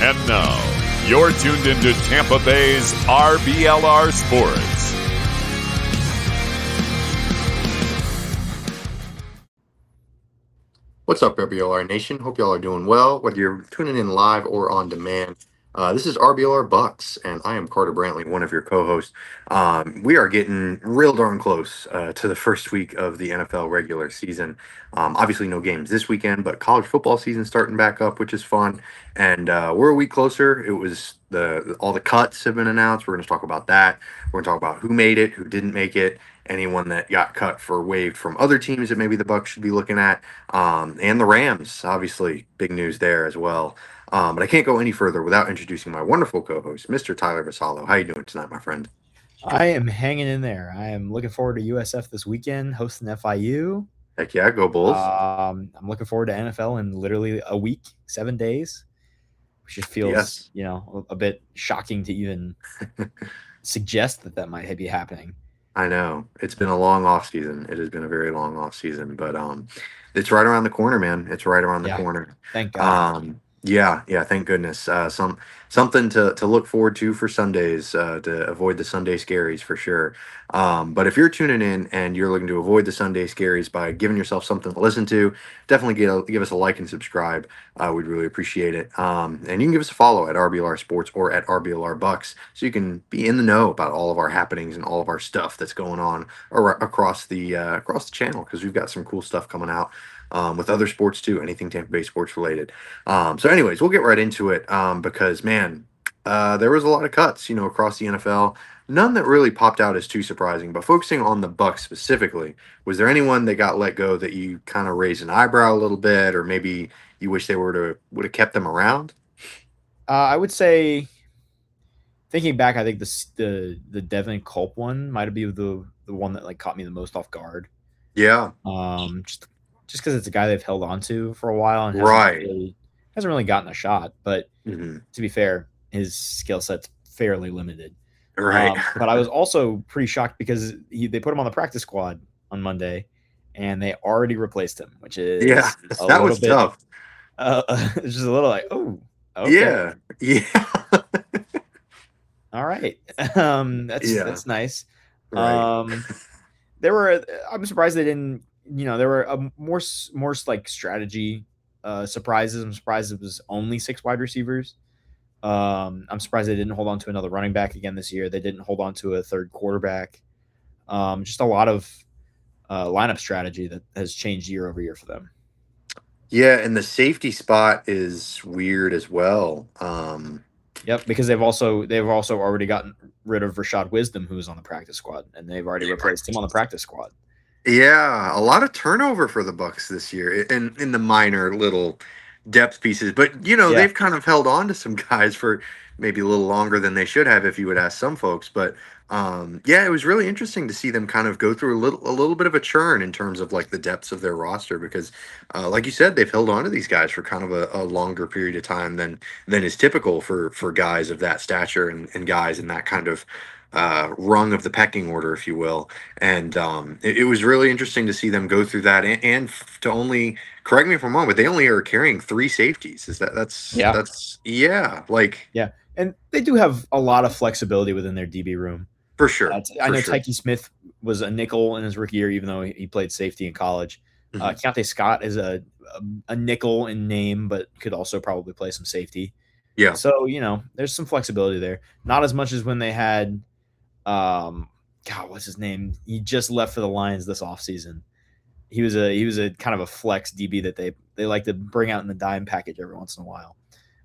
And now, you're tuned into Tampa Bay's RBLR Sports. What's up, RBLR Nation? Hope y'all are doing well, whether you're tuning in live or on demand. This is RBLR Bucks, and I am Carter Brantley, one of your co-hosts. We are getting real darn close to the first week of the NFL regular season. Obviously, no games this weekend, but college football season starting back up, which is fun. And we're a week closer. It was all the cuts have been announced. We're going to talk about that. We're going to talk about who made it, who didn't make it, anyone that got cut for waived from other teams that maybe the Bucks should be looking at, and the Rams, obviously, big news there as well. But I can't go any further without introducing my wonderful co-host, Mr. Tyler Vassallo. How you doing tonight, my friend? I am hanging in there. I am looking forward to USF this weekend, hosting FIU. Heck yeah, go Bulls. I'm looking forward to NFL in literally a week, 7 days, which just feels, a bit shocking to even suggest that might be happening. I know. It's been a long off season. It has been a very long off season, but it's right around the corner, man. It's right around the corner. Thank God. Yeah, thank goodness. Something to look forward to for Sundays, to avoid the Sunday scaries for sure. But if you're tuning in and you're looking to avoid the Sunday scaries by giving yourself something to listen to, definitely give us a like and subscribe. We'd really appreciate it. And you can give us a follow at RBLR Sports or at RBLR Bucks, so you can be in the know about all of our happenings and all of our stuff that's going on across the channel, because we've got some cool stuff coming out. With other sports too, anything Tampa Bay sports related. So anyways, we'll get right into it, because, man, there was a lot of cuts, across the NFL. None that really popped out as too surprising, but focusing on the Bucks specifically, was there anyone that got let go that you kind of raised an eyebrow a little bit, or maybe you wish they would have kept them around? I would say, thinking back, I think the Devin Culp one might be the one that caught me the most off guard. Yeah. Just because it's a guy they've held on to for a while and hasn't really gotten a shot. But to be fair, his skill set's fairly limited. Right. But I was also pretty shocked because they put him on the practice squad on Monday, and they already replaced him, which is that was tough. It's just a little like, oh, okay. Yeah. All right. That's nice. Right. I'm surprised they didn't. There were more strategy surprises. I'm surprised it was only 6 wide receivers. I'm surprised they didn't hold on to another running back again this year. They didn't hold on to a third quarterback. Just a lot of lineup strategy that has changed year over year for them. Yeah, and the safety spot is weird as well. Yep, because they've also already gotten rid of Rashad Wisdom, who was on the practice squad, and they've already replaced him on the practice squad. Yeah, a lot of turnover for the Bucks this year in the minor little depth pieces. But, they've kind of held on to some guys for maybe a little longer than they should have, if you would ask some folks. But, it was really interesting to see them kind of go through a little bit of a churn in terms of the depths of their roster, because, like you said, they've held on to these guys for kind of a longer period of time than is typical for guys of that stature and guys in that kind of rung of the pecking order, if you will. And it was really interesting to see them go through that, and to only, correct me if I'm wrong, but they only are carrying 3 safeties. And they do have a lot of flexibility within their DB room. For sure. I know Tyke Smith was a nickel in his rookie year, even though he played safety in college. Keontae Scott is a nickel in name, but could also probably play some safety. Yeah. So, there's some flexibility there. Not as much as when they had what's his name? He just left for the Lions this offseason. He was a kind of a flex DB that they like to bring out in the dime package every once in a while.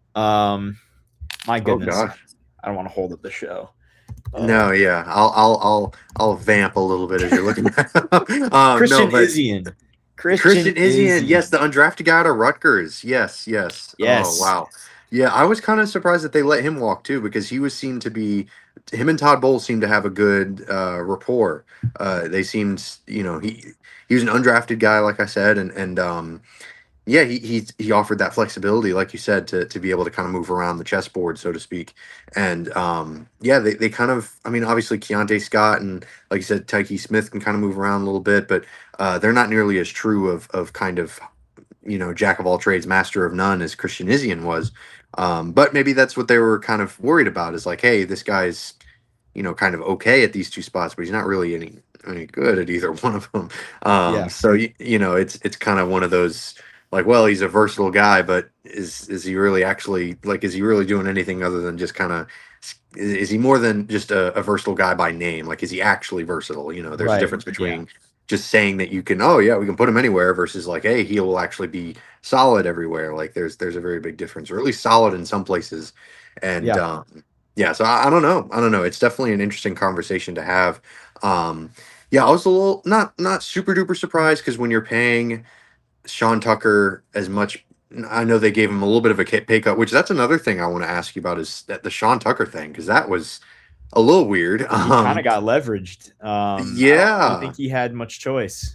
My goodness, I don't want to hold up the show. No, yeah, I'll vamp a little bit as you're looking at Christian Izien. Christian Izien, yes, the undrafted guy out of Rutgers. Yes. Oh, wow. Yeah, I was kind of surprised that they let him walk too, because him and Todd Bowles seemed to have a good rapport. They seemed, he was an undrafted guy, like I said, and he offered that flexibility, like you said, to be able to kind of move around the chessboard, so to speak. And they kind of, obviously Keontae Scott and, like you said, Tyke Smith can kind of move around a little bit, but they're not nearly as true of kind of jack of all trades, master of none, as Christian Isian was. But maybe that's what they were kind of worried about, is like, hey, this guy's kind of okay at these two spots, but he's not really any good at either one of them. Yeah. So it's kind of one of those, like, well, he's a versatile guy, but is he really actually, like, is he really doing anything other than just kind of, is he more than just a versatile guy by name? Like, is he actually versatile? There's a Right. difference Yeah. between just saying that you can, oh yeah, we can put him anywhere, versus like, hey, he will actually be solid everywhere. Like, there's a very big difference, or at least solid in some places. And Yeah. yeah, so I don't know. I don't know. It's definitely an interesting conversation to have. Yeah, I was a little not super duper surprised, because when you're paying Sean Tucker as much, I know they gave him a little bit of a pay cut, which that's another thing I want to ask you about, is that the Sean Tucker thing, because that was a little weird. He kind of got leveraged. I don't really Yeah, think he had much choice.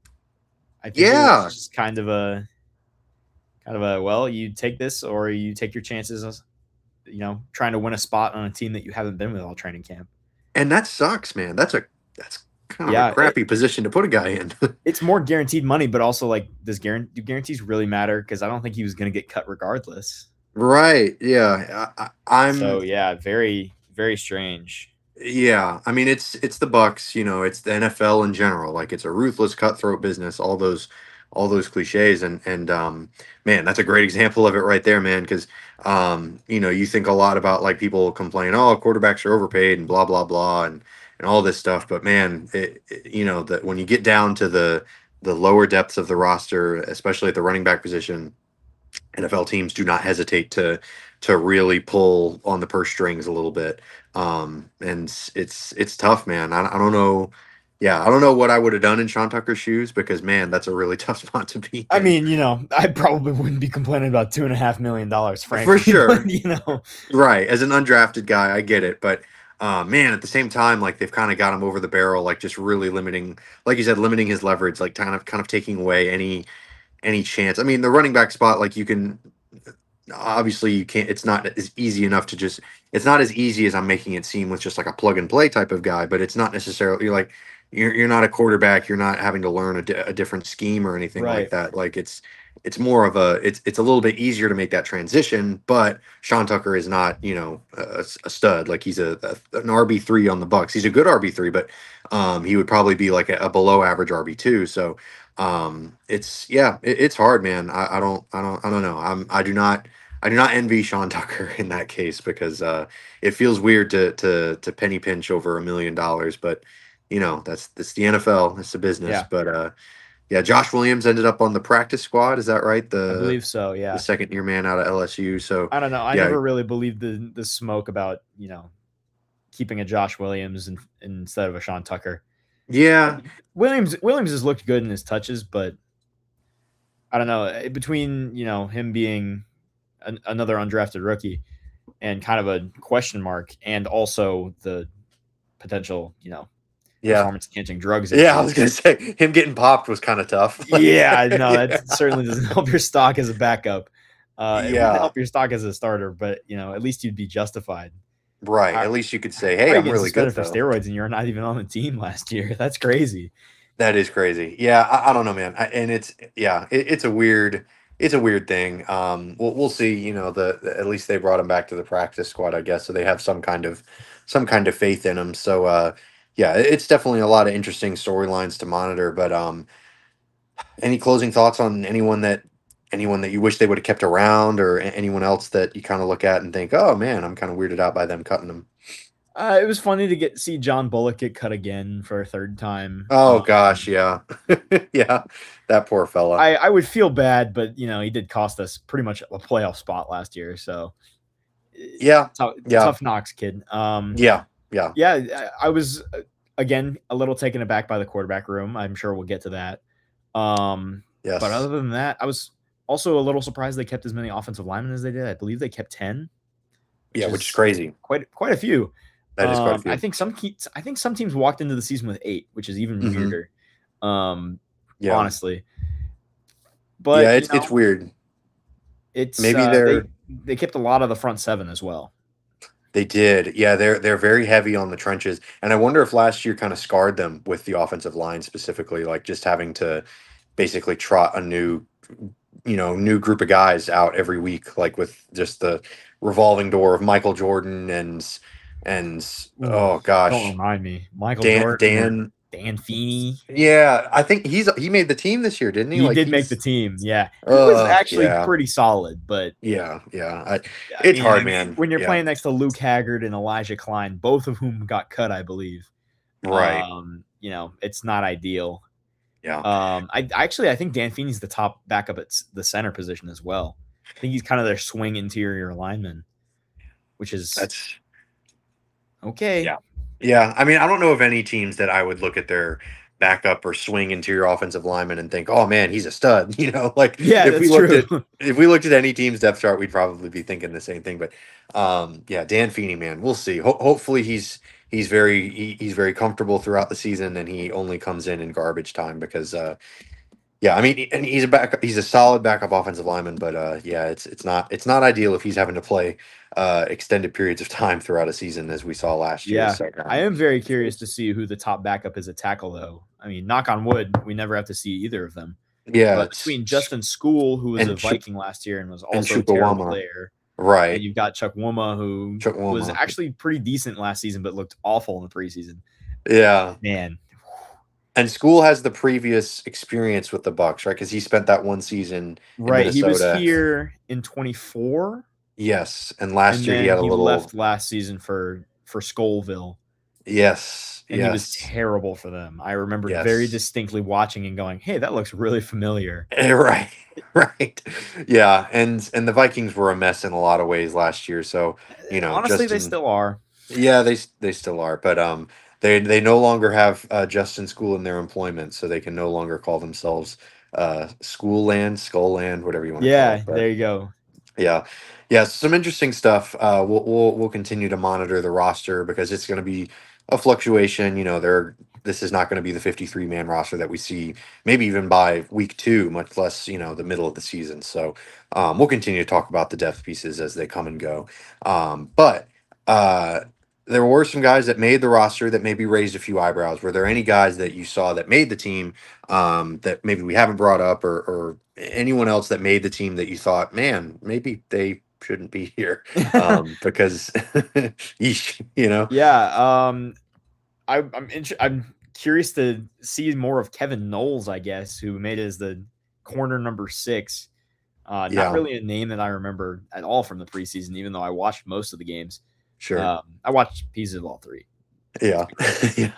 I think it yeah, was just kind of a well, you take this or you take your chances, trying to win a spot on a team that you haven't been with all training camp. and that sucks, man. That's kind of a Yeah, crappy position to put a guy in. it's more guaranteed money, but also, like, do guarantees really matter? Because I don't think he was going to get cut regardless. Right? Yeah, I'm. So yeah, very very strange. Yeah, I mean, it's the Bucks, it's the NFL in general. Like, it's a ruthless, cutthroat business. All those cliches, and man, that's a great example of it right there, man. Because you think a lot about, like, people complain, oh, quarterbacks are overpaid and blah blah blah, and all this stuff. But man, that when you get down to the lower depths of the roster, especially at the running back position, NFL teams do not hesitate to really pull on the purse strings a little bit. And it's tough, man. I don't know. Yeah, I don't know what I would have done in Sean Tucker's shoes, because man, that's a really tough spot to be I in. mean, I probably wouldn't be complaining about $2.5 million, frankly. For sure. But, Right, as an undrafted guy, I get it, but man, at the same time, like, they've kind of got him over the barrel, like, just really limiting, like you said, limiting his leverage, like, kind of taking away any chance. I mean, the running back spot, like, you can, obviously you can't, it's not as easy enough to just, it's not as easy as I'm making it seem with just like a plug and play type of guy, but it's not necessarily like, you're not a quarterback, you're not having to learn a different scheme or anything like Right. that. Like, it's more of it's a little bit easier to make that transition. But Sean Tucker is not, a stud. Like, he's an RB3 on the Bucks. He's a good RB3, but he would probably be like a below average RB2. So it's hard, man. I don't know. I do not envy Sean Tucker in that case, because it feels weird to penny pinch over $1 million, but that's the NFL. It's the business. Yeah. But yeah, Josh Williams ended up on the practice squad. Is that right? I believe so. Yeah. The second year man out of LSU. So I don't know. I yeah. never really believed the smoke about keeping a Josh Williams instead of a Sean Tucker. Yeah, Williams has looked good in his touches, but I don't know, between him being another undrafted rookie and kind of a question mark, and also the potential performance enhancing drugs. Yeah, I was gonna say, him getting popped was kind of tough. Yeah, no, that certainly doesn't help your stock as a backup. It Yeah. wouldn't help your stock as a starter, but at least you'd be justified. Right. At least you could say, hey, I'm really good for though. steroids, and you're not even on the team last year. That's crazy. That is crazy. Yeah, I don't know, man. And it's a weird thing. We'll see. At least they brought him back to the practice squad, I guess, so they have some kind of faith in him. So yeah, it's definitely a lot of interesting storylines to monitor. But any closing thoughts on anyone that you wish they would have kept around, or anyone else that you kind of look at and think, oh man, I'm kind of weirded out by them cutting them? It was funny to see John Bullock get cut again for a third time. Oh gosh, yeah. Yeah, that poor fella. I would feel bad, but he did cost us pretty much a playoff spot last year. So yeah, tough knocks, kid. Yeah. I was again a little taken aback by the quarterback room. I'm sure we'll get to that. Yes. But other than that, I was also a little surprised they kept as many offensive linemen as they did. I believe they kept 10. Which is crazy. Quite a few. That is quite a few. I think some teams walked into the season with 8, which is even weirder. Honestly. But yeah, it's weird. It's maybe they kept a lot of the front 7 as well. They did. Yeah, they're very heavy on the trenches. And I wonder if last year kind of scarred them with the offensive line specifically, like just having to basically trot a new new group of guys out every week, like with just the revolving door of Michael Jordan and Ooh, oh don't gosh, remind me. Michael Dan Jordan and Dan. Dan Feeney. Yeah, I think he made the team this year, didn't he? He Like did make the he's team. Yeah. He was actually yeah. pretty solid, but Yeah. I It's mean, hard, man. when you're Yeah. playing next to Luke Haggard and Elijah Klein, both of whom got cut, I believe. Right. It's not ideal. Yeah. I think Dan Feeney's the top backup at the center position as well. I think he's kind of their swing interior lineman, which is That's okay. Yeah. Yeah. I mean, I don't know of any teams that I would look at their backup or swing interior offensive lineman and think, "Oh man, he's a stud." Like Yeah, if we that's looked true. at if we looked at any team's depth chart, we'd probably be thinking the same thing. But yeah, Dan Feeney, man, we'll see. Hopefully he's very comfortable throughout the season and he only comes in garbage time because yeah, I mean, and he's a solid backup offensive lineman, but yeah, it's not ideal if he's having to play extended periods of time throughout a season as we saw last year. Yeah, So I am very curious to see who the top backup is at tackle, though. I mean, knock on wood, we never have to see either of them. yeah, But between Justin School, who was and a Chu- Viking last year and was and also terrible Chukwuemeka. there, and Right, you've got Chuck Woma, who was Chukwuemeka. actually pretty decent last season, but looked awful in the preseason. Yeah, Man, and School has the previous experience with the Bucks, right? Because he spent that one season in right? He was Minnesota. here in 24, Yes, and last and year then he had a he little. left last season for Scoville, Yes, and he was yes, terrible for them. I remember very yes. distinctly watching and going, "Hey, that looks really familiar." Right, right. Yeah, and the Vikings were a mess in a lot of ways last year. So Honestly, they Justin. still are. Yeah, they still are, but they no longer have Justin School in their employment, so they can no longer call themselves School Land, Skull Land, whatever you want to call Yeah, it. But there you go. yeah, yeah, some interesting stuff. We'll continue to monitor the roster because it's going to be a fluctuation. This is not going to be the 53-man roster that we see maybe even by week 2, much less the middle of the season. So we'll continue to talk about the depth pieces as they come and go. But there were some guys that made the roster that maybe raised a few eyebrows. Were there any guys that you saw that made the team that maybe we haven't brought up, or anyone else that made the team that you thought, man, maybe they shouldn't be here because, yeesh. Yeah, I'm curious to see more of Kevin Knowles, I guess, who made it as the corner number 6. Yeah. Not really a name that I remember at all from the preseason, even though I watched most of the games. Sure. I watched pieces of all 3. Yeah. Yeah.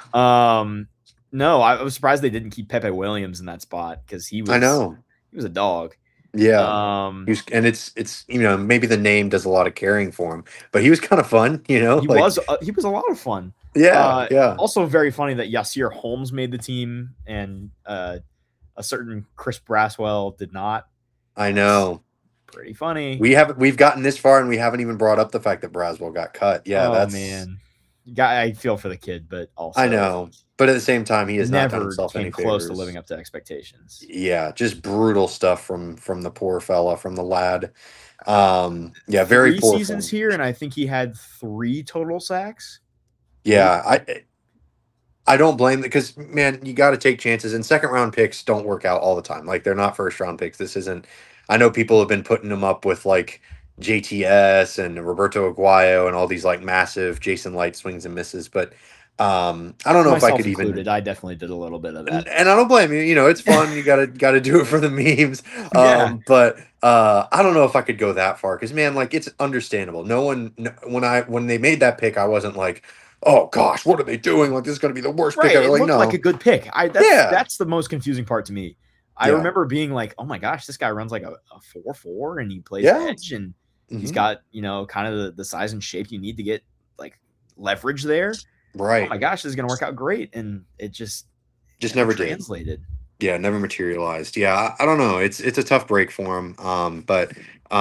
No, I was surprised they didn't keep Pepe Williams in that spot because he I know. was a dog. Yeah. And it's maybe the name does a lot of carrying for him, but he was kind of fun, he was a lot of fun. Yeah. Yeah. Also very funny that Yasir Holmes made the team and a certain Chris Braswell did not. I know. Pretty funny. We've gotten this far and we haven't even brought up the fact that Braswell got cut. Yeah, man. I feel for the kid, but also I know. But at the same time, he has not done never himself came any close to favors. living up to expectations. Yeah, just brutal stuff from the poor fella, from the lad. Yeah, very 3 poor seasons form. here, and I think he had 3 total sacks. Yeah, I don't blame because man, you got to take chances, and second round picks don't work out all the time. Like they're not first round picks. This isn't. I know people have been putting them up with like JTS and Roberto Aguayo and all these like massive Jason Light swings and misses, but I don't know if I Myself could included, even. I definitely did a little bit of that. And I don't blame you. It's fun. You gotta do it for the memes. Yeah. But I don't know if I could go that far because man, like it's understandable. When they made that pick, I wasn't like, oh gosh, what are they doing? Like this is gonna be the worst pick ever. It Like looked no, like a good pick. That's the most confusing part to me. I Yeah. remember being like, oh my gosh, this guy runs like a 4.4 and he plays Yeah. edge and he's Mhm. got, kind of the size and shape you need to get like leverage there. Right. Oh my gosh, this is gonna work out great. And it just Never did. translated. Yeah, never materialized. Yeah, I don't know. It's a tough break for him. But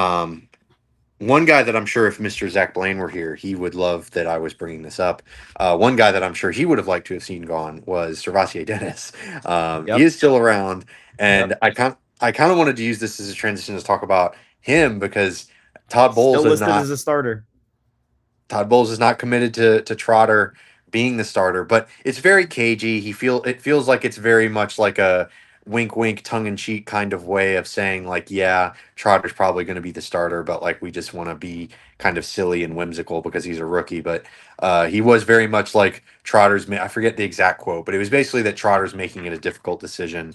one guy that I'm sure if Mr. Zach Blaine were here, he would love that I was bringing this up. One guy that I'm sure he would have liked to have seen gone was Servassier Dennis. Yep. He is still around, and I kind of wanted to use this as a transition to talk about him because Todd Bowles Still is listed not. as a starter. Todd Bowles is not committed to Trotter being the starter, but it's very cagey. It feels like it's very much like a wink, wink, tongue in cheek kind of way of saying like, yeah, Trotter's probably going to be the starter, but like we just want to be kind of silly and whimsical because he's a rookie. But he was very much like I forget the exact quote, but it was basically that Trotter's making it a difficult decision.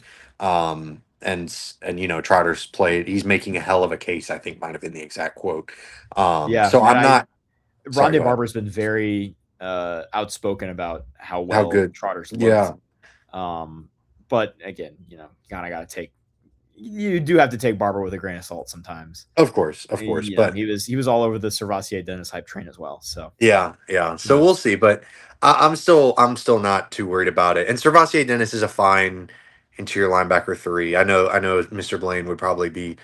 And Trotter's played. He's making a hell of a case. I think might have been the exact quote. Yeah, So I'm not. Sorry, Rondé go ahead. Barber's been very outspoken about how How well good. Trotter's looked. Yeah, But again, kind of got to you do have to take Barber with a grain of salt sometimes. of course. But he was all over the Servassier Dennis hype train as well. So yeah. So we'll see. But I'm still not too worried about it. And Servassier Dennis is a fine interior linebacker 3. I know Mr. Blaine would probably be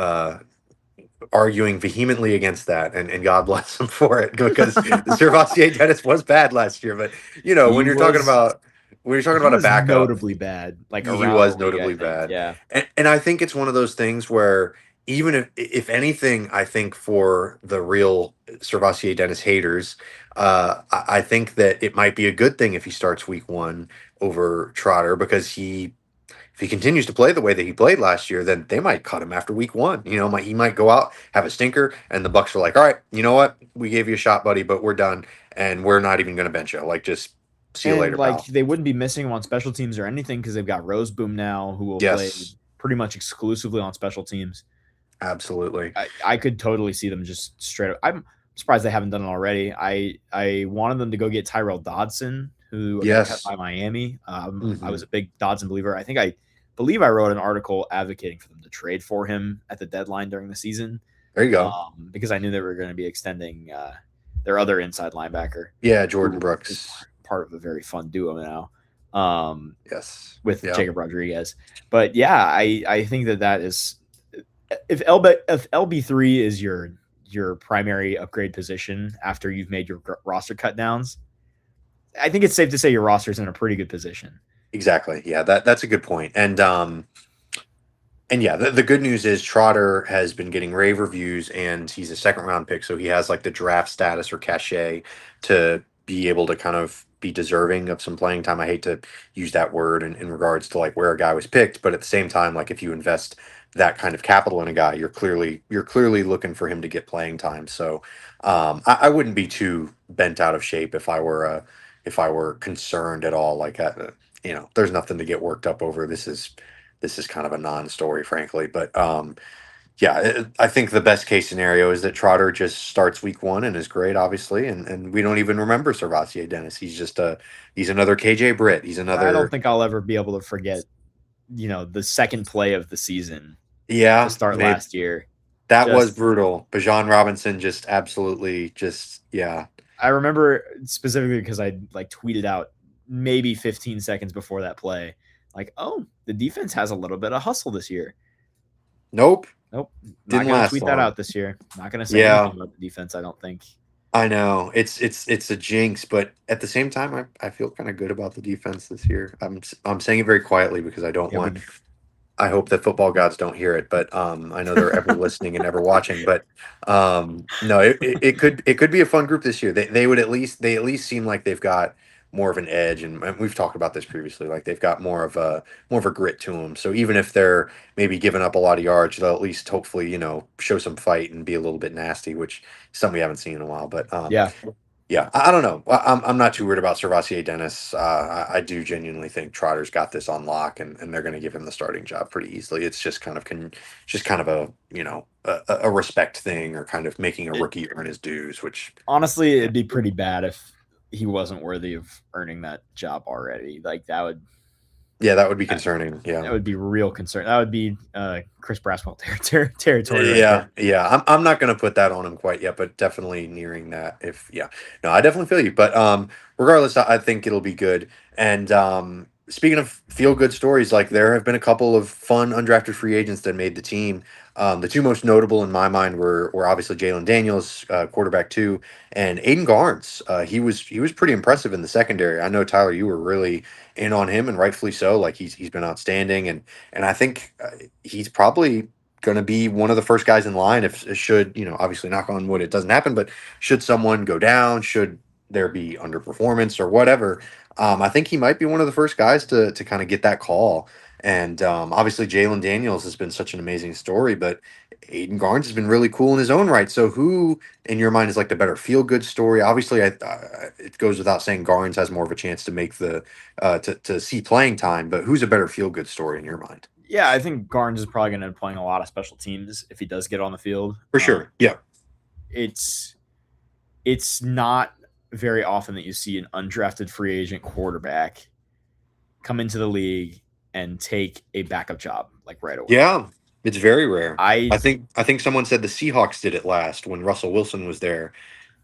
arguing vehemently against that, and God bless him for it, because Servassier Dennis was bad last year. But when you're talking about a backup, notably bad, like he around was the league, notably I think. bad. Yeah, and I think it's one of those things where even if anything, I think for the real Servassier Dennis haters, I think that it might be a good thing if he starts week 1 over Trotter, because if he continues to play the way that he played last year, then they might cut him after week 1. He might go out, have a stinker, and the Bucs are like, all right, you know what? We gave you a shot, buddy, but we're done, and we're not even going to bench you. Like, just see you later, pal. they wouldn't be missing him on special teams or anything because they've got Roseboom now, who will play pretty much exclusively on special teams. Absolutely. I could totally see them just straight up. I'm surprised they haven't done it already. I wanted them to go get Tyrell Dodson, who got cut by Miami. I was a big Dodson believer. I believe I wrote an article advocating for them to trade for him at the deadline during the season. There you go. Because I knew they were going to be extending their other inside linebacker. Yeah, Jordan Brooks. Part of a very fun duo now. Yes. With Jacob Rodriguez. But yeah, I think that is, if LB3 is your primary upgrade position after you've made your roster cut downs, I think it's safe to say your roster is in a pretty good position. Exactly. Yeah, that's a good point. And yeah, the good news is Trotter has been getting rave reviews, and he's a 2nd round pick, so he has like the draft status or cachet to be able to kind of be deserving of some playing time. I hate to use that word in regards to like where a guy was picked, but at the same time, like if you invest that kind of capital in a guy, you're clearly looking for him to get playing time. So I wouldn't be too bent out of shape if I were concerned at all. Like there's nothing to get worked up over. This is kind of a non-story, frankly. But I think the best case scenario is that Trotter just starts week 1 and is great, obviously, and we don't even remember Servassier Dennis. He's just he's another KJ Britt. He's another. I don't think I'll ever be able to forget, the second play of the season. Yeah, to start last year. That was brutal. Bijan Robinson just absolutely yeah. I remember specifically because I tweeted out maybe 15 seconds before that play, like, oh, the defense has a little bit of hustle this year. Nope. Not gonna tweet that out this year. Not gonna say anything about the defense, I don't think. I know it's a jinx, but at the same time, I feel kind of good about the defense this year. I'm saying it very quietly because I don't want. I hope that football gods don't hear it, but I know they're ever listening and ever watching. But no, it could be a fun group this year. They at least seem like they've got more of an edge, and we've talked about this previously. Like they've got more of a grit to them. So even if they're maybe giving up a lot of yards, they'll at least hopefully show some fight and be a little bit nasty, which is something we haven't seen in a while. But yeah, I don't know. I'm not too worried about Servassier Dennis. I do genuinely think Trotter's got this on lock, and they're going to give him the starting job pretty easily. It's just kind of a respect thing, or kind of making a rookie earn his dues. Which honestly, it'd be pretty bad if he wasn't worthy of earning that job already. Like that would. Yeah, that would be concerning. Yeah, that would be real concern. That would be Chris Braswell territory. Yeah. I'm not going to put that on him quite yet, but definitely nearing that. No, I definitely feel you. But regardless, I think it'll be good. And speaking of feel good stories, like there have been a couple of fun undrafted free agents that made the team. The two most notable in my mind were obviously Jalen Daniels, quarterback 2, and Aiden Garnes. He was pretty impressive in the secondary. I know, Tyler, you were really in on him, and rightfully so. Like he's been outstanding, and I think he's probably going to be one of the first guys in line if should obviously, knock on wood, it doesn't happen, but should someone go down, should there be underperformance or whatever, I think he might be one of the first guys to kind of get that call. And obviously, Jalen Daniels has been such an amazing story, but Aiden Garnes has been really cool in his own right. So, who in your mind is like the better feel good story? Obviously, it goes without saying Garnes has more of a chance to make the to see playing time, but who's a better feel good story in your mind? Yeah, I think Garnes is probably going to be playing a lot of special teams if he does get on the field. For sure. Yeah. It's not very often that you see an undrafted free agent quarterback come into the league and take a backup job like right away. Yeah, it's very rare. I think someone said the Seahawks did it last when Russell Wilson was there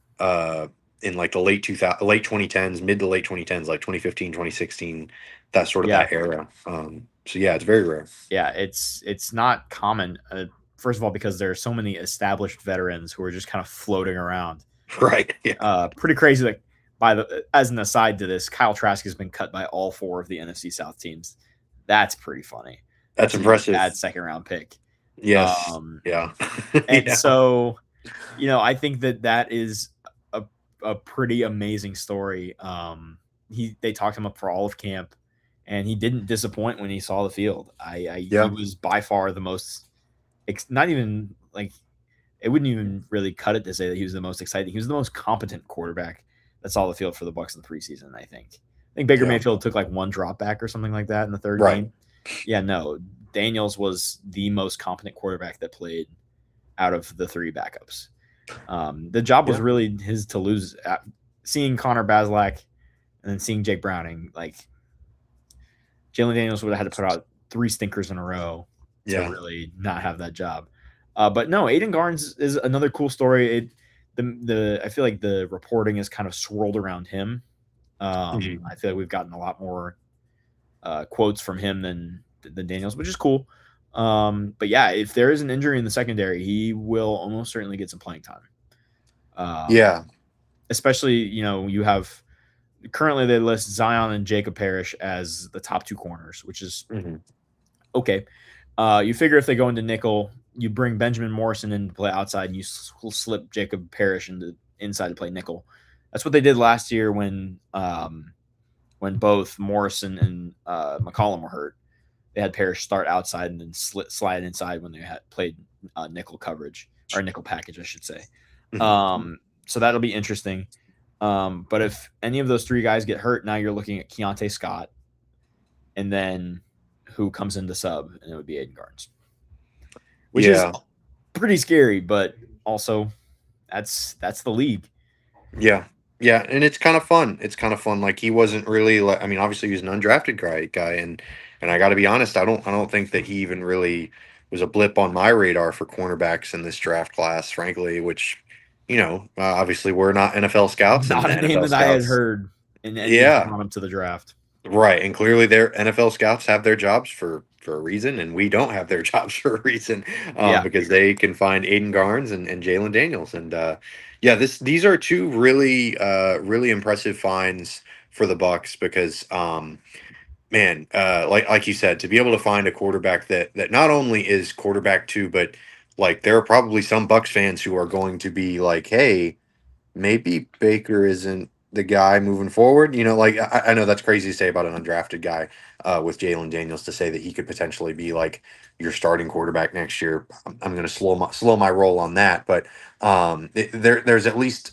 in like the late 2010s, mid to late 2010s, like 2015, 2016, that sort of that era. So yeah, it's very rare. Yeah, it's not common. First of all, because there are so many established veterans who are just kind of floating around. Right. Yeah. Pretty crazy. Like as an aside to this, Kyle Trask has been cut by all 4 of the NFC South teams. That's pretty funny. That's impressive. Bad second round pick. Yes. Yeah. And so, I think that is a pretty amazing story. They talked him up for all of camp, and he didn't disappoint when he saw the field. He was by far the most, not even like, it wouldn't even really cut it to say that he was the most exciting. He was the most competent quarterback that saw the field for the Bucs in the preseason. I think Baker Mayfield took like 1 drop back or something like that in the third game. Yeah, no, Daniels was the most competent quarterback that played out of the 3 backups. The job was really his to lose. Seeing Connor Bazelak and then seeing Jake Browning, like Jalen Daniels would have had to put out 3 stinkers in a row to really not have that job. But no, Aiden Garnes is another cool story. I feel like the reporting is kind of swirled around him. I feel like we've gotten a lot more quotes from him than Daniels, which is cool. But yeah, if there is an injury in the secondary, he will almost certainly get some playing time. Especially, you have currently they list Zion and Jacob Parrish as the top 2 corners, which is okay. You figure if they go into nickel, you bring Benjamin Morrison in to play outside, and you slip Jacob Parrish into inside to play nickel. That's what they did last year when both Morrison and McCollum were hurt. They had Parrish start outside and then slide inside when they had played nickel coverage or nickel package, I should say. So that'll be interesting. But if any of those 3 guys get hurt, now you're looking at Keontae Scott, and then who comes into sub, and it would be Aiden Garnes, which is pretty scary, but also that's the league. Yeah, and it's kind of fun. Like, he wasn't really like, I mean, obviously he was an undrafted guy, and I got to be honest, I don't think that he even really was a blip on my radar for cornerbacks in this draft class, frankly. Which, obviously we're not NFL scouts. Not a name that I had heard in any on him to the draft. Right, and clearly their NFL scouts have their jobs for a reason, and we don't have their jobs for a reason, because they can find Aiden Garnes and Jalen Daniels, and these are 2 really really impressive finds for the Bucs, because man, like you said, to be able to find a quarterback that not only is quarterback 2, but like there are probably some Bucs fans who are going to be like, hey, maybe Baker isn't the guy moving forward. Like, I know that's crazy to say about an undrafted guy with Jalen Daniels, to say that he could potentially be like your starting quarterback next year. I'm going to slow my roll on that, but there's at least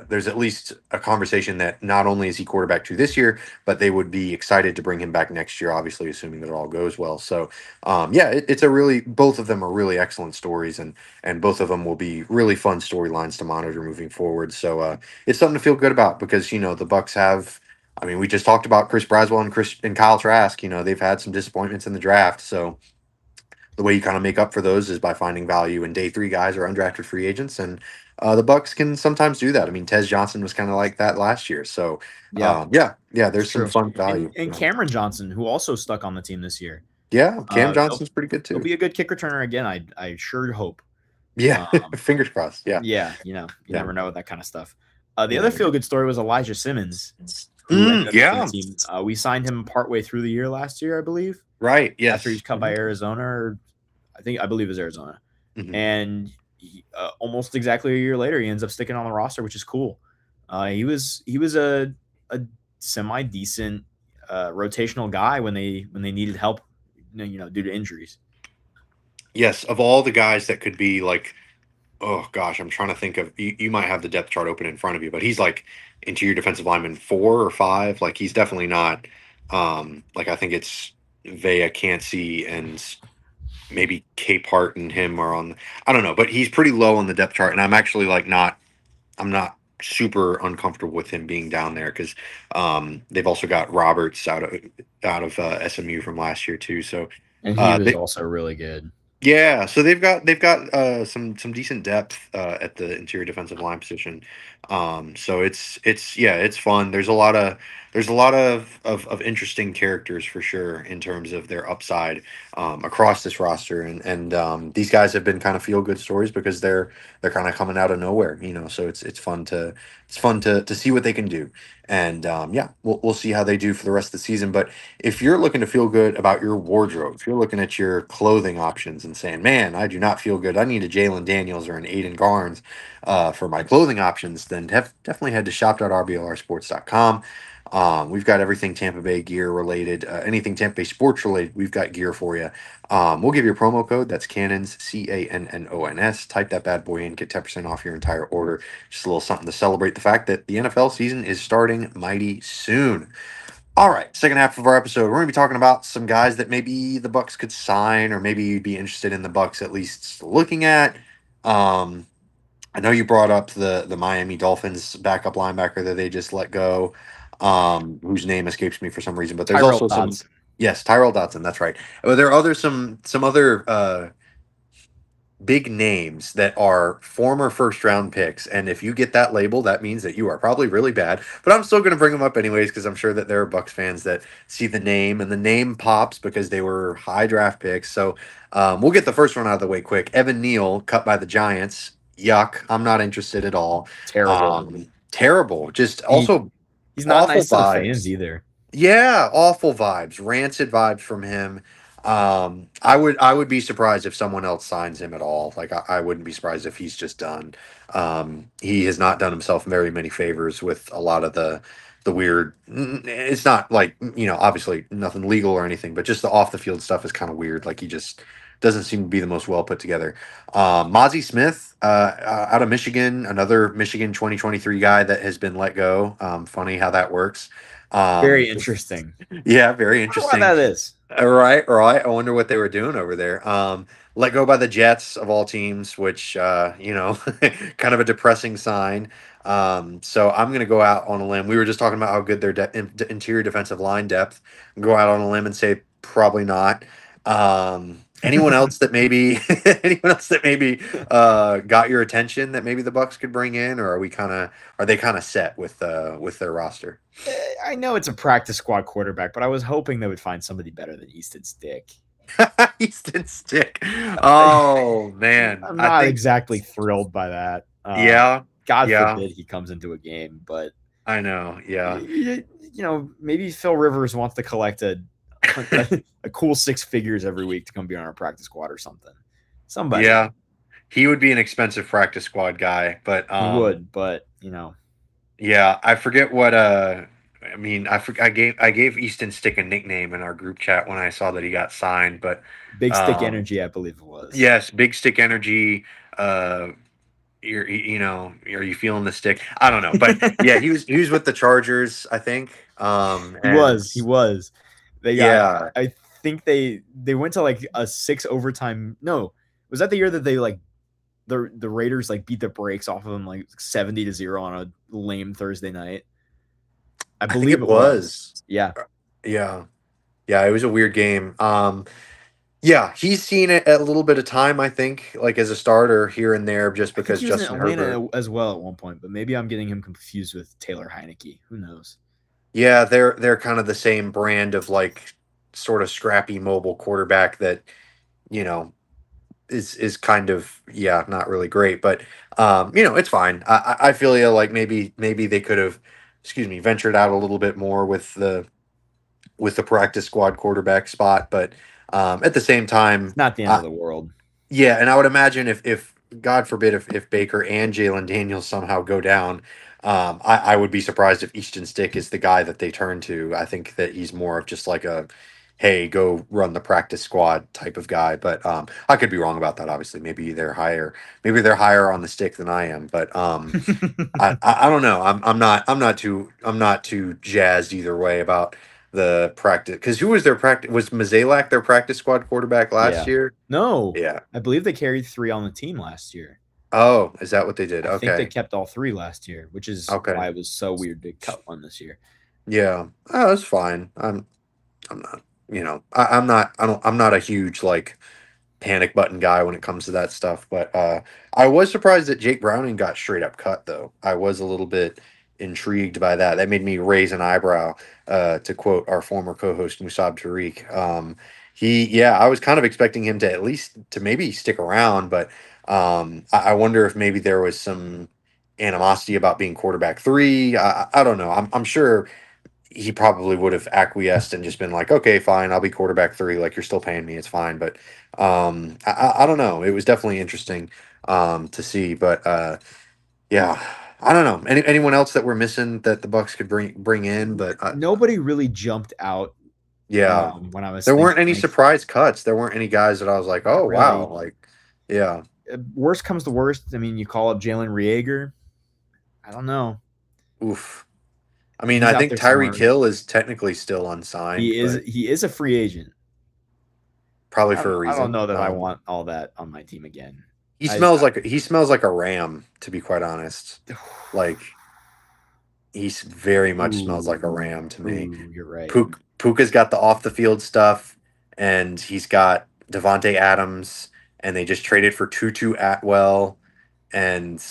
a conversation that not only is he quarterback 2 this year, but they would be excited to bring him back next year, obviously assuming that it all goes well. So it's a really, both of them are really excellent stories, and both of them will be really fun storylines to monitor moving forward. So it's something to feel good about, because the Bucs have, I mean, we just talked about Chris Braswell and Kyle Trask. They've had some disappointments in the draft, so the way you kind of make up for those is by finding value in day 3 guys or undrafted free agents, and the Bucs can sometimes do that. I mean, Tez Johnson was kind of like that last year. So there's some fun value. And Cameron Johnson, who also stuck on the team this year. Yeah, Cam Johnson's pretty good too. He'll be a good kick returner again. I sure hope. Yeah, fingers crossed. Yeah, you never know with that kind of stuff. The other feel good story was Elijah Simmons. We signed him partway through the year last year, I believe. Right. Yes. After he's cut by Arizona, or I believe it was Arizona, and almost exactly a year later, he ends up sticking on the roster, which is cool. He was a semi decent rotational guy when they needed help due to injuries. Yes, of all the guys that could be like, oh gosh, I'm trying to think of. You might have the depth chart open in front of you, but he's like interior defensive lineman 4 or 5. Like he's definitely not. Like I think it's Vea, Cansey, and maybe Cape Hart and him are on. I don't know, but he's pretty low on the depth chart, and I'm actually like not. I'm not super uncomfortable with him being down there because they've also got Roberts out of SMU from last year too. So And he was they, also really good. yeah, so they've got some decent depth at the interior defensive line position. So it's fun. There's a lot of interesting characters for sure in terms of their upside across this roster, and these guys have been kind of feel good stories because they're kind of coming out of nowhere, So it's fun to see what they can do, and yeah, we'll see how they do for the rest of the season, but if you're looking to feel good about your wardrobe, if you're looking at your clothing options and saying, man, I do not feel good, I need a Jalen Daniels or an Aiden Garnes for my clothing options, then definitely head to shop.rblrsports.com. We've got everything Tampa Bay gear related, anything Tampa Bay sports related, we've got gear for you. We'll give you a promo code. That's Cannons, Cannons. Type that bad boy in, get 10% off your entire order. Just a little something to celebrate the fact that the NFL season is starting mighty soon. All right, second half of our episode, we're going to be talking about some guys that maybe the Bucks could sign, or maybe you'd be interested in the Bucks at least looking at. I know you brought up the Miami Dolphins backup linebacker that they just let go, whose name escapes me for some reason. But there's Tyrell also Dodson. yes, Tyrell Dodson. That's right. But there are some other big names that are former first round picks, and if you get that label, that means that you are probably really bad, but I'm still going to bring them up anyways because I'm sure that there are Bucks fans that see the name and the name pops because they were high draft picks. So we'll get the first one out of the way quick. Evan Neal, cut by the Giants. Yuck, I'm not interested at all. Terrible. Terrible, just also He's not awful nice to the vibes. fans either. Yeah, awful vibes, rancid vibes from him. I would be surprised if someone else signs him at all. Like I wouldn't be surprised if he's just done. He has not done himself very many favors with a lot of the weird. It's not like obviously nothing legal or anything, but just the off the field stuff is kind of weird. Like he just doesn't seem to be the most well put together. Mozzie Smith, out of Michigan, another Michigan 2023 guy that has been let go. Funny how that works. Very interesting. Yeah, very I interesting. wonder what that is. Right. I wonder what they were doing over there. Let go by the Jets of all teams, which kind of a depressing sign. So I'm going to go out on a limb. We were just talking about how good their interior defensive line depth. Go out on a limb and say probably not. Anyone else that maybe got your attention that maybe the Bucks could bring in, or are they kind of set with their roster? I know it's a practice squad quarterback, but I was hoping they would find somebody better than Easton Stick. Easton Stick. Oh man, I'm not exactly thrilled by that. Yeah. God forbid he comes into a game, but I know. Yeah. Maybe Phil Rivers wants to collect a cool 6 figures every week to come be on our practice squad or something. Somebody. Yeah. He would be an expensive practice squad guy, but he would, but Yeah, I forget what I gave Easton Stick a nickname in our group chat when I saw that he got signed, but Big Stick Energy, I believe it was. Yes, Big Stick Energy. Are you feeling the stick? I don't know, but yeah, he was with the Chargers, I think. He was. I think they went to like a 6 overtime. No, was that the year that they like the Raiders like beat the brakes off of them like 70-0 on a lame Thursday night? I believe it was. Yeah. Yeah. Yeah, it was a weird game. Yeah, he's seen it a little bit of time, I think, like as a starter here and there, just because he was Justin in Atlanta Herbert as well at one point, but maybe I'm getting him confused with Taylor Heineke. Who knows? Yeah, they're kind of the same brand of like sort of scrappy mobile quarterback that is kind of not really great, but it's fine. I feel like maybe they could have ventured out a little bit more with the practice squad quarterback spot, but at the same time, it's not the end of the world. Yeah, and I would imagine if God forbid if Baker and Jalen Daniels somehow go down, I would be surprised if Easton Stick is the guy that they turn to. I think that he's more of just like a hey, go run the practice squad type of guy. But I could be wrong about that. Obviously, maybe they're higher on the stick than I am. But I don't know. I'm not too jazzed either way about the practice, because who was their practice? Was Mazalak their practice squad quarterback last Yeah. year? No. Yeah. I believe they carried 3 on the team last year. Oh, is that what they did? I think they Okay. kept all 3 last year, which is Okay. why it was so weird to cut one this year. Yeah. Oh, that's fine. I'm not, I'm not, I'm not a huge like panic button guy when it comes to that stuff. But I was surprised that Jake Browning got straight up cut, though. I was a little bit intrigued by that. That made me raise an eyebrow, to quote our former co-host Musab Tariq. Yeah, I was kind of expecting him to at least to maybe stick around, but I wonder if maybe there was some animosity about being quarterback 3. I don't know. I'm sure he probably would have acquiesced and just been like, okay, fine, I'll be quarterback 3. Like, you're still paying me, it's fine. But I don't know. It was definitely interesting to see. But yeah, I don't know. Anyone else that we're missing that the Bucks could bring in? But Nobody really jumped out yeah, when I was there weren't thinking, any like, surprise cuts. There weren't any guys that I was like, oh not wow, really. like yeah, Worst comes to worst. I mean, you call up Jalen Rieger. I don't know. oof. I mean, He's I out think there somewhere. Tyreek Hill is technically still unsigned, but He is a free agent. probably for a I don't reason. know that I want all that on my team again. He I smells like a ram, to be quite honest. Like, he very much smells like a ram to me. You're right. Puka's got the off the field stuff, and he's got Devonte Adams, and they just traded for Tutu Atwell, and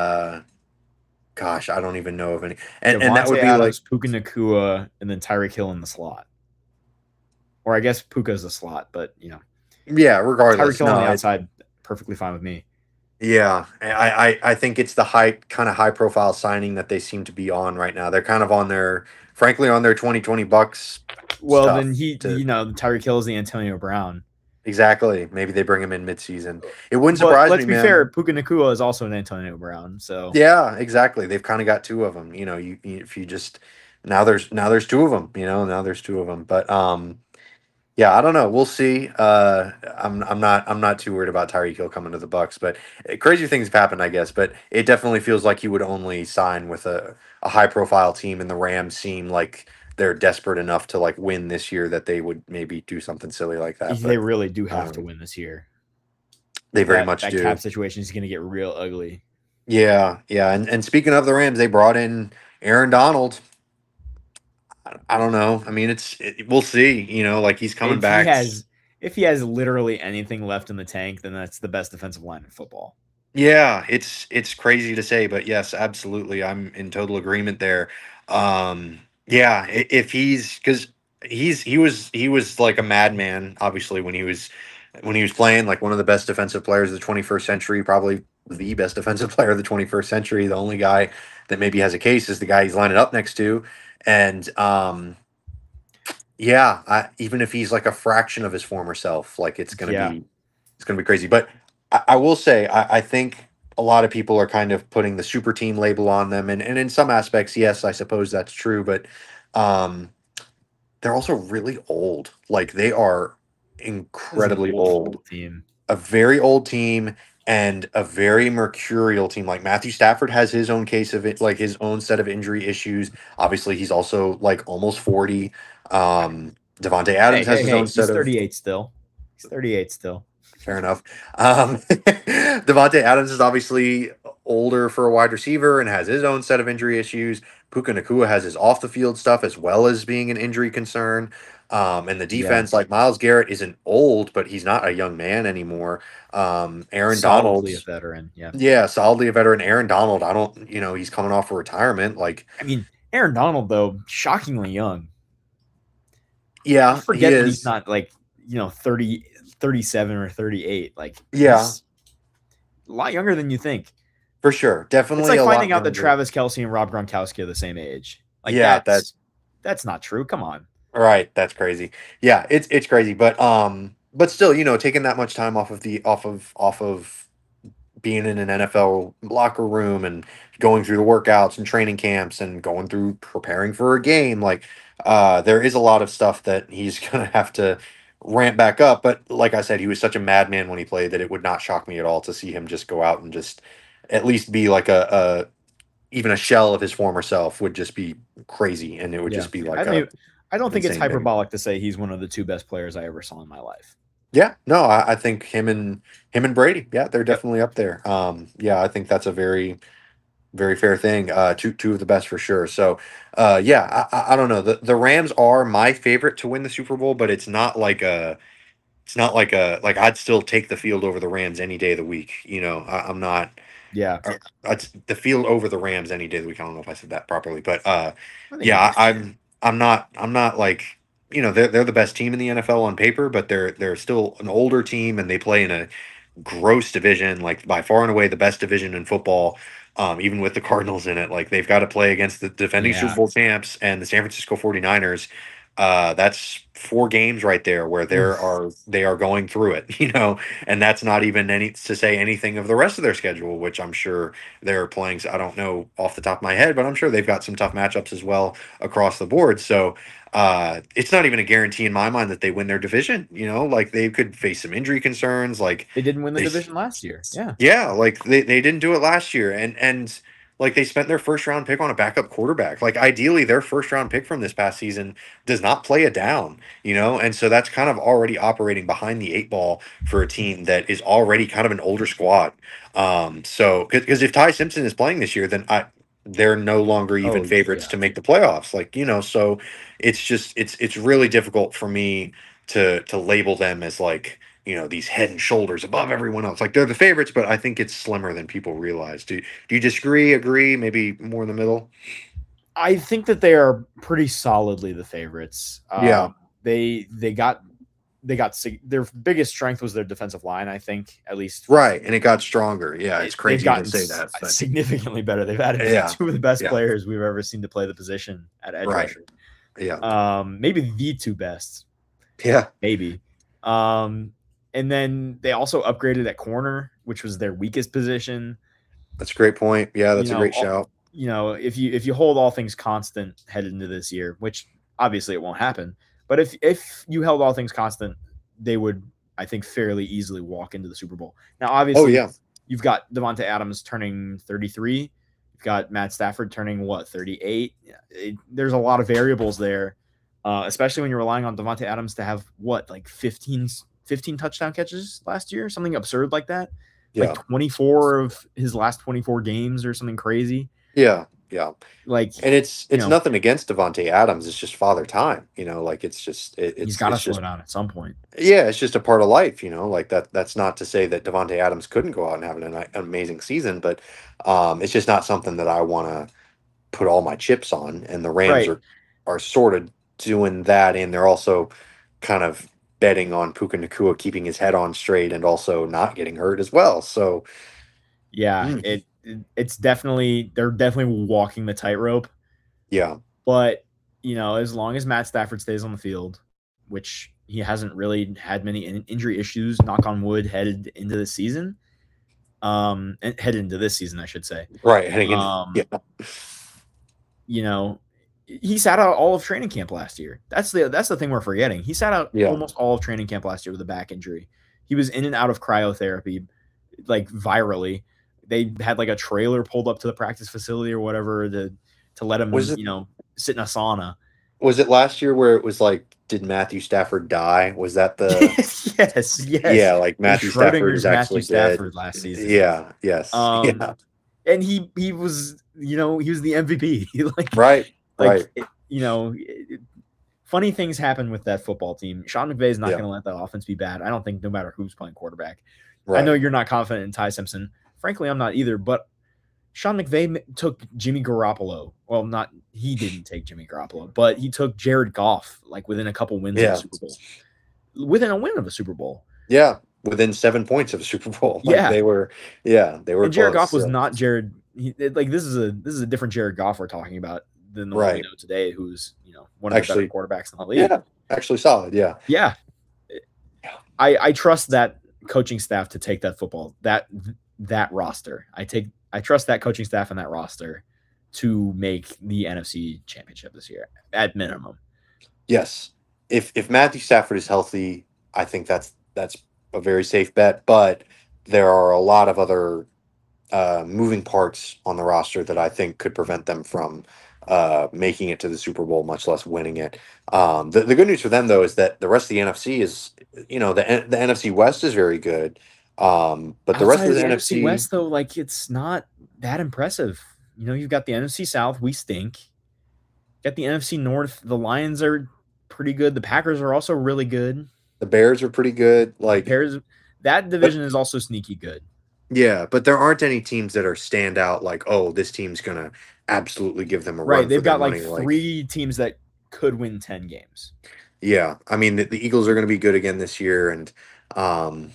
gosh, I don't even know of any. And that would Devontae be like, Adams, Puka Nakua, and then Tyreek Hill in the slot. Or I guess Puka's the slot, but yeah. Tyreek Regardless, Hill on the no, outside, perfectly fine with me. yeah, I think it's the high profile signing that they seem to be on right now. They're kind of on their, frankly, on their 2020 Bucks Well, stuff. then Tyreek Hill is the Antonio Brown. Exactly. Maybe they bring him in midseason. It wouldn't surprise let's me, be man. fair, Puka Nakua is also an Antonio Brown. So Yeah, exactly. They've kind of got 2 of them. If you just now there's 2 of them. Now there's 2 of them. But yeah, I don't know. We'll see. I'm not too worried about Tyreek Hill coming to the Bucks, but crazy things have happened, I guess. But it definitely feels like he would only sign with a high profile team, and the Rams seem like they're desperate enough to like win this year that they would maybe do something silly like that. they But really do have to win this year. they very much that do. cap situation is going to get real ugly. Yeah, yeah. And speaking of the Rams, they brought in Aaron Donald. I don't know. I mean, we'll see. Like, he's coming back. If he has literally anything left in the tank, then that's the best defensive line in football. Yeah, it's crazy to say, but yes, absolutely, I'm in total agreement there. Yeah, if because he was like a madman, obviously, when he was playing, like one of the best defensive players of the 21st century, probably the best defensive player of the 21st century. The only guy that maybe has a case is the guy he's lining up next to, and yeah, even if he's like a fraction of his former self, like it's gonna be crazy. But I will say, I think a lot of people are kind of putting the super team label on them, and in some aspects, yes, I suppose that's true. But they're also really old. Like, they are incredibly old. Team. A very old team and a very mercurial team. Like, Matthew Stafford has his own case of it, like his own set of injury issues. Obviously, he's also like almost 40. Devontae Adams has his own set he's of 38 still. He's 38 still. Fair enough. Devontae Adams is obviously older for a wide receiver and has his own set of injury issues. Puka Nakua has his off the field stuff as well as being an injury concern. And the defense, like Myles Garrett, isn't old, but he's not a young man anymore. Aaron Donald, a veteran. Yeah, solidly a veteran. Aaron Donald, he's coming off of retirement. Like, I mean, Aaron Donald, though, shockingly young. Yeah, I forget that he's not like 30, 37 or 38. Like, yeah, he's a lot younger than you think. For sure, definitely. It's like finding out that Travis Kelce and Rob Gronkowski are the same age. Like, yeah, that's not true. Come on. Right, that's crazy. Yeah, it's crazy, but still, taking that much time off of being in an NFL locker room and going through the workouts and training camps and going through preparing for a game. Like, there is a lot of stuff that he's going to have to ramp back up. But like I said, he was such a madman when he played that it would not shock me at all to see him just go out and just at least be like even a shell of his former self would just be crazy. And it would just be like, I don't think it's insane thing. hyperbolic to say he's one of the two best players I ever saw in my life. Yeah, no, I think him and Brady, yeah, they're definitely up there. Yeah, I think that's a very, very fair thing. Two of the best for sure. So, yeah, I don't know. The Rams are my favorite to win the Super Bowl, but it's not like like I'd still take the field over the Rams any day of the week. You know, I'm not. Yeah, It's the field over the Rams any day of the week. I don't know if I said that properly, but yeah, I'm not like, you know, they're the best team in the NFL on paper, but they're still an older team and they play in a gross division, like by far and away the best division in football. Even with the Cardinals in it, like they've got to play against the defending Super Bowl champs and the San Francisco 49ers. That's 4 games right there where they are going through it, you know, and that's not even any to say anything of the rest of their schedule, which I'm sure they're playing. I don't know off the top of my head, but I'm sure they've got some tough matchups as well across the board. So it's not even a guarantee in my mind that they win their division. You know, like they could face some injury concerns. Like they didn't win the division last year. Yeah, like they didn't do it last year, and like they spent their first round pick on a backup quarterback. Like ideally, their first round pick from this past season does not play it down, you know, and so that's kind of already operating behind the 8 ball for a team that is already kind of an older squad. So because if Ty Simpson is playing this year, then they're no longer even favorites to make the playoffs. Like, you know, so it's just it's really difficult for me to label them as like, you know, these head and shoulders above everyone else. Like they're the favorites, but I think it's slimmer than people realize. Do you disagree, agree, maybe more in the middle? I think that they are pretty solidly the favorites. Yeah. They got their biggest strength was their defensive line, I think, at least. Right, and it got stronger. Yeah, it's crazy to say that. But significantly better. They've added 2 of the best players we've ever seen to play the position at edge rusher. Yeah. Maybe the 2 best. Yeah. Maybe. And then they also upgraded at corner, which was their weakest position. That's a great point. Yeah, that's a great shout. You know, if you hold all things constant headed into this year, which obviously it won't happen, but if you held all things constant, they would, I think, fairly easily walk into the Super Bowl. Now, obviously, you've got Davante Adams turning 33. You've got Matt Stafford turning 38. There's a lot of variables there, especially when you're relying on Davante Adams to have 15 touchdown catches last year, something absurd like that. Like 24 of his last 24 games or something crazy. Yeah. Like, and it's nothing against Davante Adams. It's just father time, you know, like it's just he's got to slow down at some point. Yeah, it's just a part of life, you know, like that's not to say that Davante Adams couldn't go out and have an amazing season, but it's just not something that I want to put all my chips on. And the Rams are sort of doing that, and they're also kind of betting on Puka Nacua keeping his head on straight and also not getting hurt as well. So yeah, it's definitely, they're definitely walking the tightrope. Yeah. But, you know, as long as Matt Stafford stays on the field, which he hasn't really had many injury issues, knock on wood, headed into the season. And headed into this season, I should say. Right. Heading in, you know, he sat out all of training camp last year. That's the thing we're forgetting. He sat out almost all of training camp last year with a back injury. He was in and out of cryotherapy, like virally. They had like a trailer pulled up to the practice facility or whatever to let him, sit in a sauna. Was it last year where it was like, did Matthew Stafford die? Was that the yes. Yeah, like Matthew Stafford is actually dead last season. Yeah, yes. And he was, he was the MVP. Right. Funny things happen with that football team. Sean McVay is not going to let the offense be bad. I don't think, no matter who's playing quarterback. Right. I know you're not confident in Ty Simpson. Frankly, I'm not either. But Sean McVay took Jimmy Garoppolo. Well, he didn't take Jimmy Garoppolo, but he took Jared Goff within a couple wins of the Super Bowl. Within a win of a Super Bowl. Yeah, within 7 points of a Super Bowl. They were. And Jared Goff was not Jared. This is a different Jared Goff we're talking about than the one we know today, who's one of the better quarterbacks in the league. Yeah, actually solid. Yeah. I trust that coaching staff to take that football. That that roster. I trust that coaching staff and that roster to make the NFC Championship this year at minimum. Yes. If Matthew Stafford is healthy, I think that's a very safe bet. But there are a lot of other moving parts on the roster that I think could prevent them from making it to the Super Bowl, much less winning it. The good news for them though is that the rest of the NFC is, the NFC West is very good. But the rest Outside of of the the NFC NFC, West, though, like it's not that impressive. You've got the NFC South, we stink. Got the NFC North, the Lions are pretty good. The Packers are also really good. the Bears are pretty good. Like, Bears, that but division is also sneaky good. yeah, but there aren't any teams that are stand out like, oh, this team's gonna absolutely give them a Right. run for They've their got like money. Like, 3 teams that could win 10 games. yeah, I mean the Eagles are gonna be good again this year, um,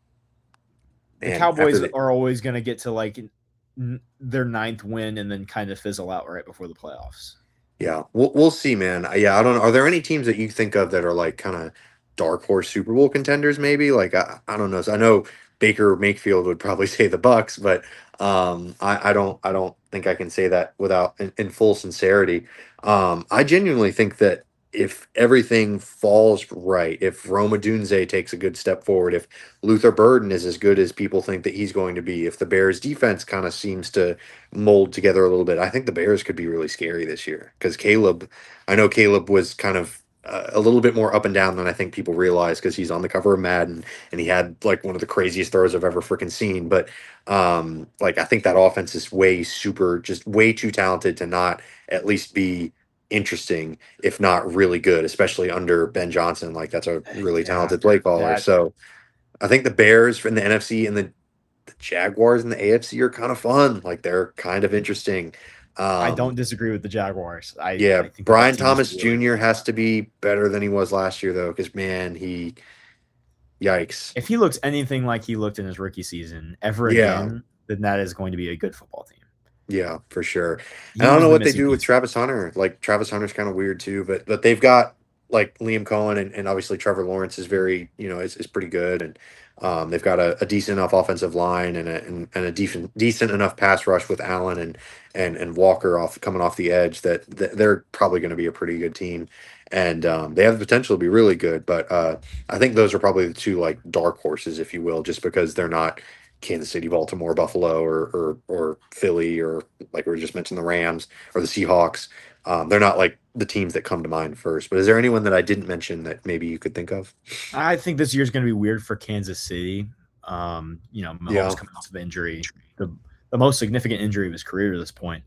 The and after Cowboys the are always going to get to like their 9th win and then kind of fizzle out right before the playoffs. yeah, we'll see, man. Yeah, I don't know. Are there any teams that you think of that are like kind of dark horse Super Bowl contenders? Maybe like I don't know. So I know Baker Mayfield would probably say the Bucks, but I don't think I can say that without in full sincerity. I genuinely think that if everything falls right, if Roma Dunze takes a good step forward, if Luther Burden is as good as people think that he's going to be, if the Bears defense kind of seems to mold together a little bit, I think the Bears could be really scary this year because I know Caleb was kind of a little bit more up and down than I think people realize because he's on the cover of Madden and he had like one of the craziest throws I've ever freaking seen. But like I think that offense is just way too talented to not at least be interesting, if not really good, especially under Ben Johnson. Like that's a really Yeah, talented play caller. that So I think the Bears in the NFC and the Jaguars in the AFC are kind of fun. Like they're kind of interesting. I Um, don't disagree with the Jaguars. yeah, I think that Brian team is Thomas really, Jr. really has fun. to be better than he was last year though, because man, yikes. If he looks anything like he looked in his rookie season ever Yeah, again, then that is going to be a good football team. yeah, for sure. He And I don't was know the what they missing do with piece. Travis Hunter. Like Travis Hunter's kind of weird too, but they've got like Liam Cohen and obviously Trevor Lawrence is very, is pretty good. And they've got a decent enough offensive line and a decent enough pass rush with Allen and Walker coming off the edge that they're probably going to be a pretty good team. And they have the potential to be really good. But I think those are probably the two like dark horses, if you will, just because they're not Kansas City, Baltimore, Buffalo, or Philly, or like we just mentioned, the Rams or the Seahawks. They're not like the teams that come to mind first. But is there anyone that I didn't mention that maybe you could think of? I think this year's going to be weird for Kansas City. Yeah, Mahomes coming off of injury, the most significant injury of his career to this point.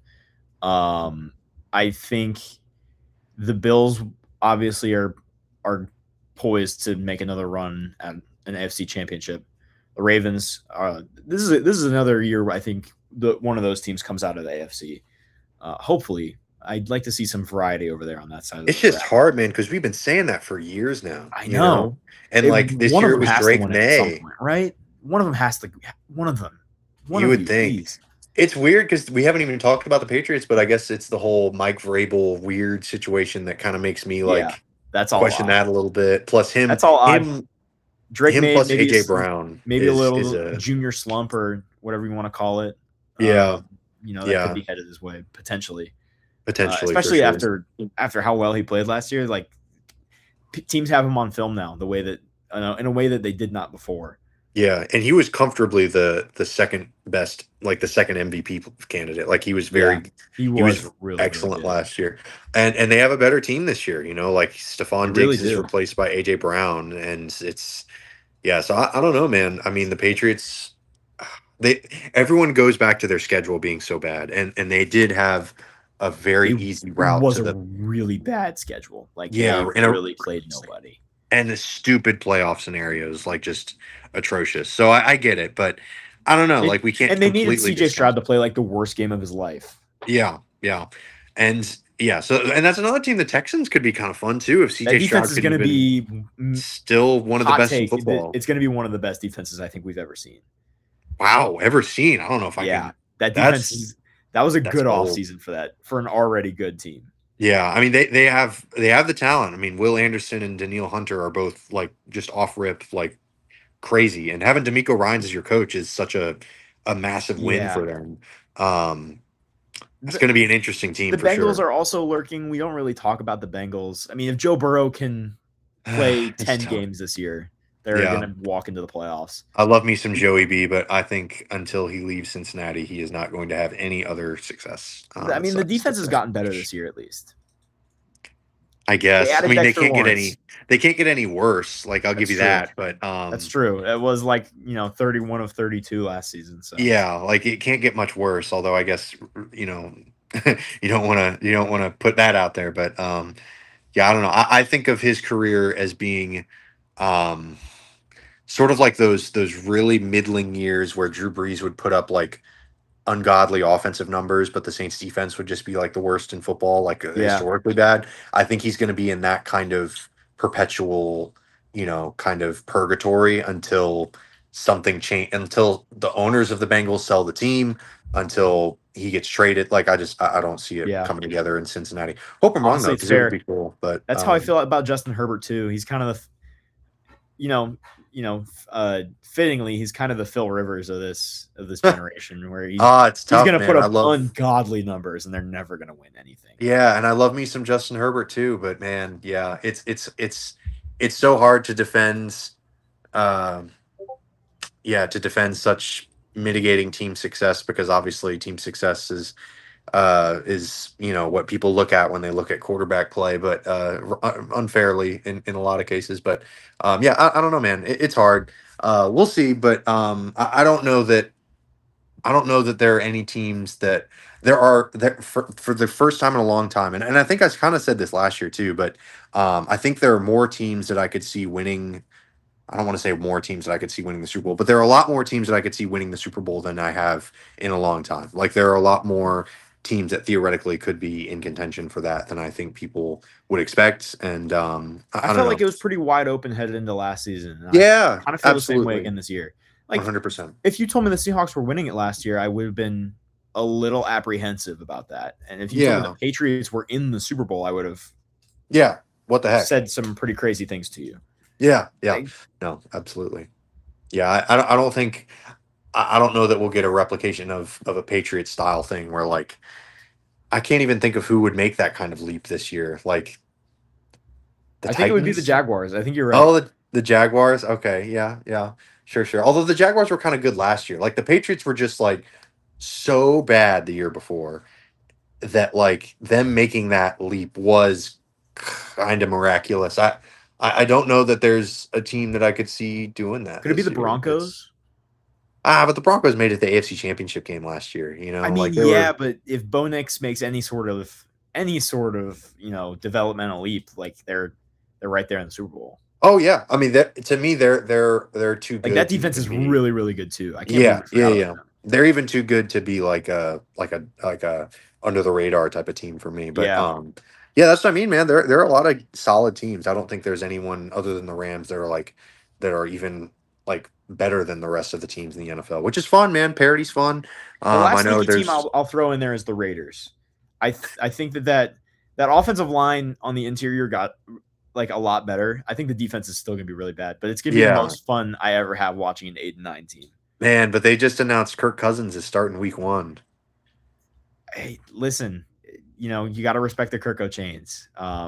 I think the Bills obviously are poised to make another run at an AFC championship. The Ravens this is another year where I think one of those teams comes out of the AFC. Hopefully, I'd like to see some variety over there on that side of it's the just bracket. hard, man, because we've been saying that for years now. I You know. know, and like this One of year it them was has to Drake win it at some May. point, right? One of them has to. One of them. One You of would you, think. please. It's weird because we haven't even talked about the Patriots, but I guess it's the whole Mike Vrabel weird situation that kind of makes me Yeah, like that's all question odd. that a little bit. Plus That's all odd. him Drake him May, plus maybe AJ Brown maybe a is little a junior slump or whatever you want to call it. yeah, That could yeah, be headed his way potentially, potentially for especially sure. after how well he played last year. Like teams have him on film now, the way that in a way that they did not before. Yeah, and he was comfortably the second best, like the second MVP candidate. Like he was He he was was really excellent good. last year, and they have a better team this year. Like They Stephon really Diggs is do. replaced by AJ Brown, and it's yeah. So I don't know, man. I mean, the Patriots, they everyone goes back to their schedule being so bad, and they did have a very easy It route was to a the really bad schedule. Like yeah, they really played nobody. and the stupid playoff scenarios, like just atrocious. So I get it, but I don't know. Like we can't And they needed completely CJ Stroud discount to it. play like the worst game of his life. Yeah, yeah, and yeah. So and that's another team. The Texans could be kind of fun too if That CJ Stroud defense is could going to even be still one of the hot best in take. football. It's going to be one of the best defenses I think we've ever seen. Wow, ever seen? I don't know if I Yeah, can. that defense that was a That's good bold. offseason for an already good team. Yeah, I mean they have the talent. I mean Will Anderson and Daniil Hunter are both like just off rip like crazy, and having D'Amico Ryan's as your coach is such a a massive win Yeah. for them. It's The, going to be an interesting team the for Bengals sure. are also lurking. We don't really talk about the Bengals. I mean, if Joe Burrow can play It's 10 tough. games this year, they're going Yeah. to walk into the playoffs. I love me some Joey B, but I think until he leaves Cincinnati, he is not going to have any other success. I mean, the Sucks to defense has say. gotten better this year, at least. I They guess. I added mean, Dexter Lawrence. they can't get any worse. Like I'll give That's you true. that, but That's true. It was like, 31 of 32 last season. So yeah, like it can't get much worse. Although I guess you know you don't want to put that out there, but yeah, I don't know. I think of his career as being um sort of like those really middling years where Drew Brees would put up like ungodly offensive numbers, but the Saints defense would just be like the worst in football, like yeah, historically bad. I think he's going to be in that kind of perpetual, kind of purgatory until something change, until the owners of the Bengals sell the team, until he gets traded. Like I don't see it yeah. coming together in Cincinnati. Hope I'm wrong though, Honestly, it's because it would fair. be cool. But That's how I feel about Justin Herbert too. He's kind of the, you know, fittingly, he's kind of the Phil Rivers of this generation, where it's tough, he's going to man. put I up love. ungodly numbers, and they're never going to win anything. Yeah, and I love me some Justin Herbert too, but man, yeah, it's so hard to defend um to defend such mitigating team success, because obviously team success is what people look at when they look at quarterback play, but unfairly in a lot of cases. But yeah, I don't know, man. It's hard. We'll see, but I don't know that there are any teams that there are that for the first time in a long time, and I think I kind of said this last year too, but I think there are more teams that I could see winning. I don't want to say more teams that I could see winning the Super Bowl, but there are a lot more teams that I could see winning the Super Bowl than I have in a long time. Like there are a lot more teams that theoretically could be in contention for that than I think people would expect. And I I don't felt know. like it was pretty wide open headed into last season. And Yeah, I kind of feel the same way absolutely, again this year. Like, 100%. if you told me the Seahawks were winning it last year, I would have been a little apprehensive about that. And if you told me Yeah, the Patriots were in the Super Bowl, I would have yeah. What the heck? said some pretty crazy things to you. Yeah, yeah. Like, No, absolutely. Yeah, I don't think I don't know that we'll get a replication of a Patriot style thing where like I can't even think of who would make that kind of leap this year. Like the I think it would be the Titans. Jaguars. I think you're right. Oh, the Jaguars. Okay, yeah, yeah, sure, sure. Although the Jaguars were kind of good last year. Like the Patriots were just like so bad the year before that like them making that leap was kind of miraculous. I don't know that there's a team that I could see doing that. Could it be this the year. Broncos? But the Broncos made it the AFC Championship game last year. I mean, like they yeah, were. but if Bo Nix makes any sort of developmental leap, like they're right there in the Super Bowl. Oh yeah, I mean that to me they're too good. Like that defense is really really good too. I can't Yeah, believe we forgot yeah. about them. They're even too good to be like a under the radar type of team for me. But Yeah. yeah, that's what I mean, man. There are a lot of solid teams. I don't think there's anyone other than the Rams that are even like better than the rest of the teams in the NFL, which is fun, man. Parody's fun. The last I know sneaky there's team I'll throw in there is the Raiders. I think that offensive line on the interior got like a lot better. I think the defense is still gonna be really bad, but it's gonna be the most fun I ever have watching an 8-9 team. Man, but they just announced Kirk Cousins is starting week 1. Hey, listen, you got to respect the Kirko chains.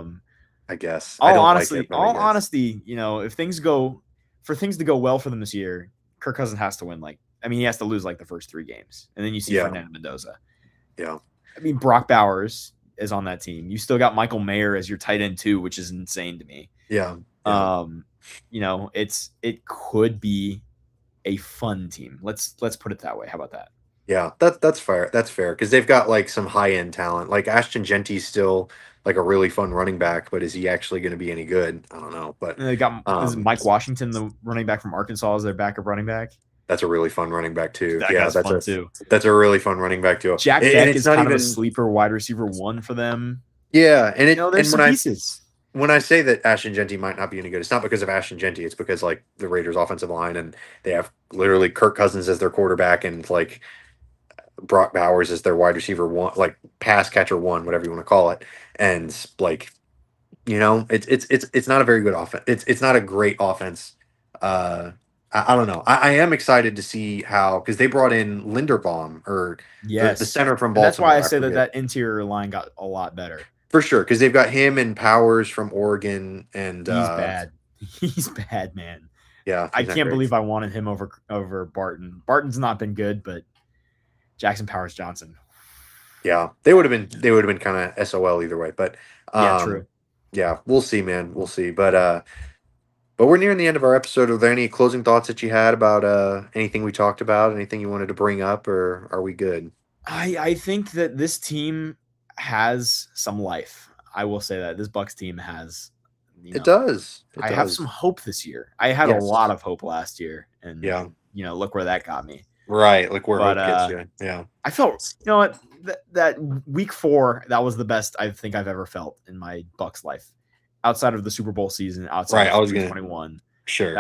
I guess. All honesty, if things go to go well for them this year, Kirk Cousins has to win. He has to lose like the first 3 games, and then you see Fernando Mendoza. Yeah. I mean, Brock Bowers is on that team. You still got Michael Mayer as your tight end too, which is insane to me. Yeah. It could be a fun team. Let's put it that way. How about that? Yeah, that's fair. That's fair because they've got like some high end talent. Like Ashton Genty's still like a really fun running back, but is he actually going to be any good? I don't know. But and they got is Mike Washington, the running back from Arkansas, as their backup running back. That's a really fun running back too. That's fun too. That's a really fun running back too. Jack Beck is kind of a sleeper wide receiver 1 for them. Yeah, and there's some pieces. When I say that Ashton Genty might not be any good, it's not because of Ashton Genty. It's because like the Raiders' offensive line, and they have literally Kirk Cousins as their quarterback, and like Brock Bowers as their wide receiver 1, like pass catcher 1, whatever you want to call it. And like, it's not a very good offense. It's not a great offense. I don't know. I am excited to see how, because they brought in Linderbaum, or the Yes. center from And Baltimore. that's why I say forget. that interior line got a lot better. For sure, because they've got him and Powers from Oregon, and He's bad. He's bad, man. Yeah, I he's not can't great. believe I wanted him over Barton. Barton's not been good, but Jackson Powers Johnson. Yeah, they would have been kind of SOL either way. But Yeah, true. Yeah, we'll see, man. We'll see. But we're nearing the end of our episode. Are there any closing thoughts that you had about anything we talked about? Anything you wanted to bring up, or are we good? I think that this team has some life. I will say that this Bucks team has. It does. I have some hope this year. I had a lot of hope last year, and look where that got me. Right, like where hope gets you. Yeah, I felt, you know what, that week 4, that was the best I think I've ever felt in my Bucks life, outside of the Super Bowl season, outside of 2021. Sure,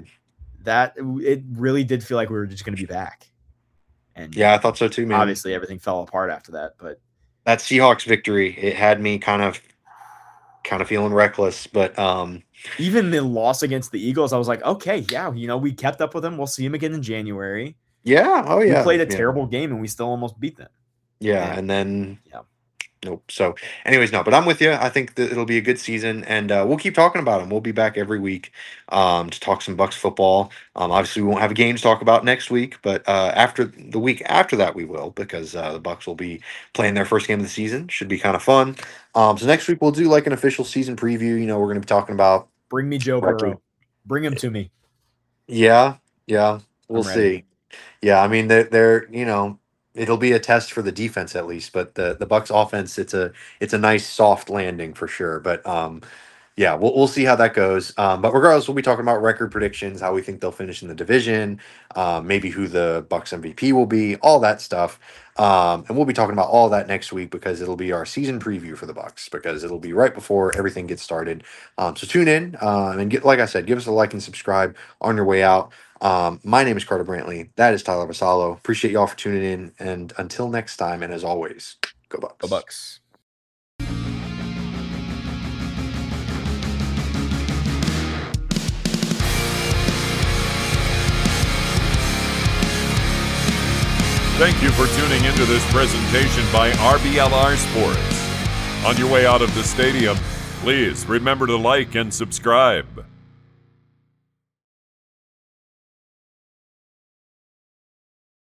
that it really did feel like we were just going to be back. And yeah, I thought so too, man. Obviously, everything fell apart after that, but that Seahawks victory, it had me kind of feeling reckless. But even the loss against the Eagles, I was like, okay, yeah, we kept up with them. We'll see them again in January. Yeah. Oh, yeah. We played a terrible game and we still almost beat them. Yeah. And then, nope. So, anyways, no, but I'm with you. I think that it'll be a good season, and we'll keep talking about them. We'll be back every week to talk some Bucks football. Obviously, we won't have a game to talk about next week, but after the week after that, we will, because the Bucks will be playing their first game of the season. Should be kind of fun. So next week we'll do like an official season preview. We're going to be talking about bring me Joe Burrow. Bring him to me. Yeah. We'll see. Yeah, I mean they're it'll be a test for the defense at least, but the Bucks offense, it's a nice soft landing for sure. But yeah, we'll see how that goes. But regardless, we'll be talking about record predictions, how we think they'll finish in the division, maybe who the Bucks MVP will be, all that stuff. And we'll be talking about all that next week, because it'll be our season preview for the Bucks, because it'll be right before everything gets started. So tune in and like I said, give us a like and subscribe on your way out. My name is Carter Brantley. That is Tyler Vassallo. Appreciate y'all for tuning in. And until next time, and as always, go Bucks. Go Bucks. Thank you for tuning into this presentation by RBLR Sports. On your way out of the stadium, please remember to like and subscribe.